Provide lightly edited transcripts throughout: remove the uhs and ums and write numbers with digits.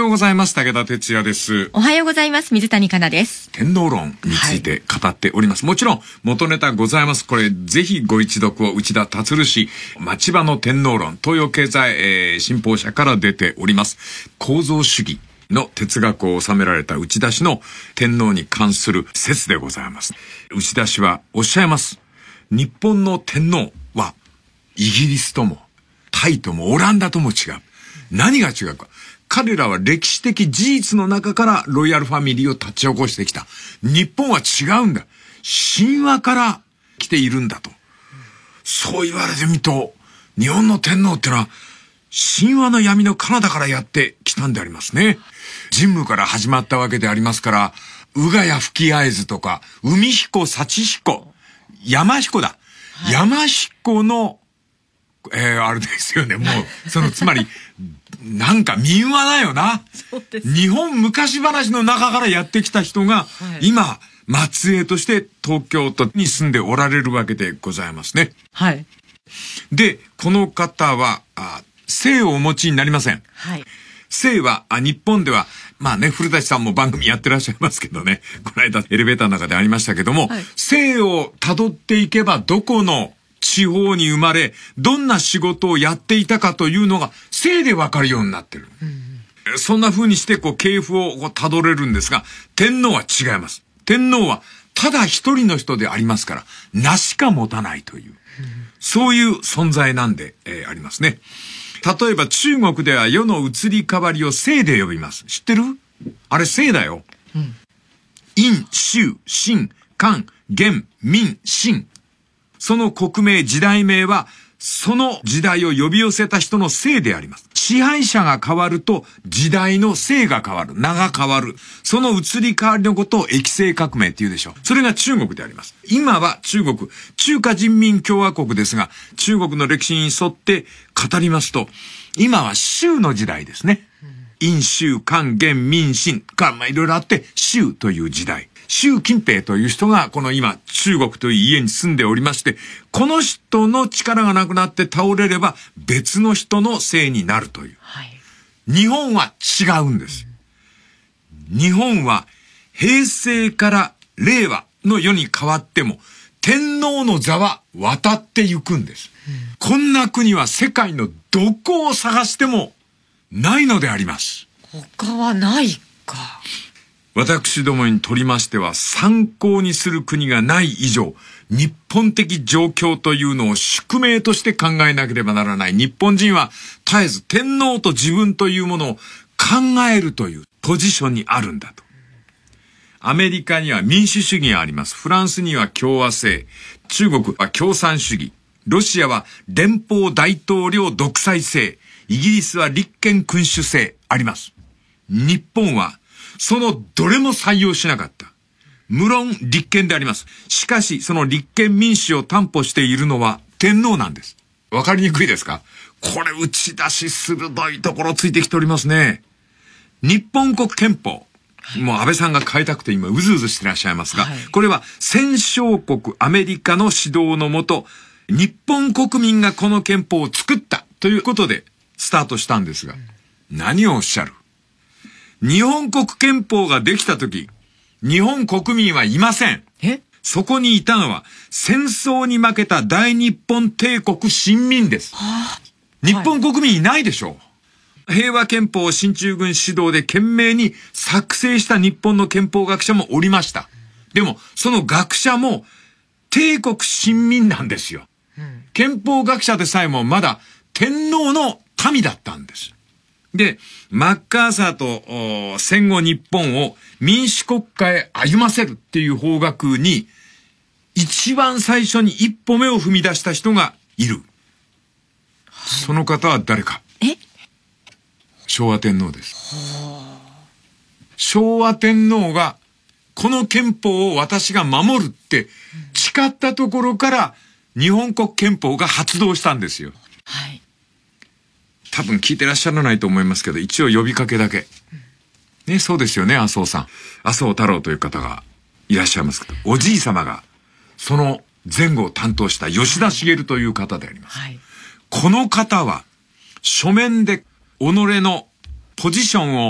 ようございます。武田哲也です。 おはようございます。水谷香奈です。 天皇論について語っております。もちろん元ネタございます。これぜひご一読を。内田達氏町場の天皇論、東洋経済、新報社から出ております。構造主義の哲学を収められた内田氏の天皇に関する説でございます。内田氏はおっしゃいます。日本の天皇はイギリスともタイともオランダとも違う。何が違うか。彼らは歴史的事実の中からロイヤルファミリーを立ち起こしてきた。日本は違うんだ。神話から来ているんだと。そう言われてみると、日本の天皇ってのは神話の闇の彼方からやってきたんでありますね。神武から始まったわけでありますから、宇賀谷吹会津とか、海彦、幸彦、山彦だ。はい、山彦のあれですよね。もう、つまり、なんか民話だよな。 そうです。 日本昔話の中からやってきた人が、はい、今、末裔として東京都に住んでおられるわけでございますね。 はい。 で、この方は、姓をお持ちになりません。 はい。 姓は、日本では、まあね、古舘さんも番組やってらっしゃいますけどね。この間エレベーターの中でありましたけども、はい、姓を辿っていけばどこの地方に生まれ、どんな仕事をやっていたかというのが、姓でわかるようになってる。そんな風にして、系譜を辿れるんですが、天皇は違います。天皇は、ただ一人の人でありますから、名しか持たないという、そういう存在なんで、ありますね。例えば中国では世の移り変わりを姓で呼びます。知ってる？あれ姓だよ。殷、周、秦、漢、元、明、清。その国名、時代名は、その時代を呼び寄せた人の姓であります。支配者が変わると、時代の姓が変わる。名が変わる。その移り変わりのことを疫星革命って言うでしょう。それが中国であります。今は中国、中華人民共和国ですが、中国の歴史に沿って語りますと、今は周の時代ですね。殷、周、漢、元、明、清からいろいろあって、周という時代。習近平という人がこの今中国という家に住んでおりまして、この人の力がなくなって倒れれば別の人のせいになるという。はい、日本は違うんです。日本は平成から令和の世に変わっても天皇の座は渡ってゆくんです。こんな国は世界のどこを探してもないのであります。 他はないか。 私どもにとりましては参考にする国がない以上、日本的状況というのを宿命として考えなければならない。日本人は絶えず天皇と自分というものを考えるというポジションにあるんだと。アメリカには民主主義があります。フランスには共和制。中国は共産主義。ロシアは連邦大統領独裁制。イギリスは立憲君主制あります。日本はそのどれも採用しなかった。無論立憲であります。しかしその立憲民主を担保しているのは天皇なんです。わかりにくいですか？これ打ち出し鋭いところついてきておりますね。日本国憲法。もう安倍さんが変えたくて今うずうずしてらっしゃいますが、はい、これは戦勝国アメリカの指導のもと、日本国民がこの憲法を作ったということでスタートしたんですが、何をおっしゃる？日本国憲法ができたとき、日本国民はいません。そこにいたのは、戦争に負けた大日本帝国臣民です。日本国民いないでしょう。平和憲法を進駐軍指導で懸命に作成した日本の憲法学者もおりました。でも、その学者も帝国臣民なんですよ。憲法学者でさえもまだ天皇の民だったんです。で、マッカーサーと戦後日本を民主国家へ歩ませるっていう方角に一番最初に一歩目を踏み出した人がいる。はい、その方は誰か。昭和天皇です。昭和天皇がこの憲法を私が守るって誓ったところから日本国憲法が発動したんですよ。はい。多分聞いてらっしゃらないと思いますけど、一応呼びかけだけ。ね、そうですよね、麻生さん。麻生太郎という方がいらっしゃいますけど、おじい様がその前後を担当した吉田茂という方であります。はい、この方は書面で己のポジションを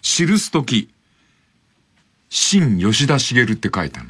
記すとき、新吉田茂って書いたの。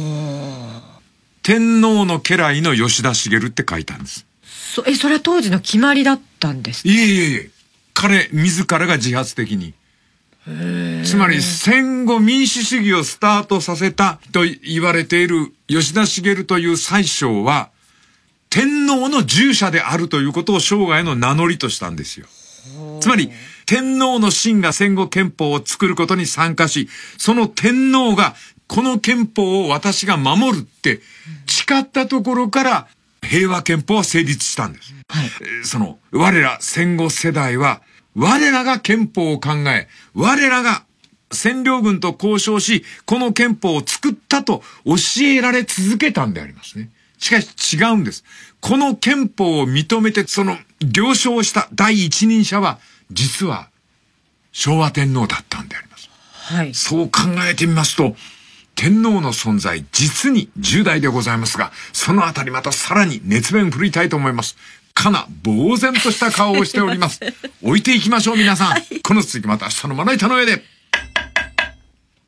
天皇の家来の吉田茂って書いたんです。 それは当時の決まりだったんですか？ いえ。彼自らが自発的に。つまり戦後民主主義をスタートさせたと言われている吉田茂という宰相は、天皇の従者であるということを生涯の名乗りとしたんですよ。つまり、天皇の臣が戦後憲法を作ることに参加し、その天皇がこの憲法を私が守るって誓ったところから平和憲法は成立したんです。 はい、 我ら戦後世代は、我らが憲法を考え、我らが占領軍と交渉し、この憲法を作ったと教えられ続けたんでありますね。しかし違うんです。この憲法を認めて了承した第一人者は、実は昭和天皇だったんであります。 はい。 そう考えてみますと、天皇の存在、実に重大でございますが、そのあたりまたさらに熱弁振りたいと思います。かな、呆然とした顔をしております。置いていきましょう、皆さん。この続きまた明日のまな板の上で。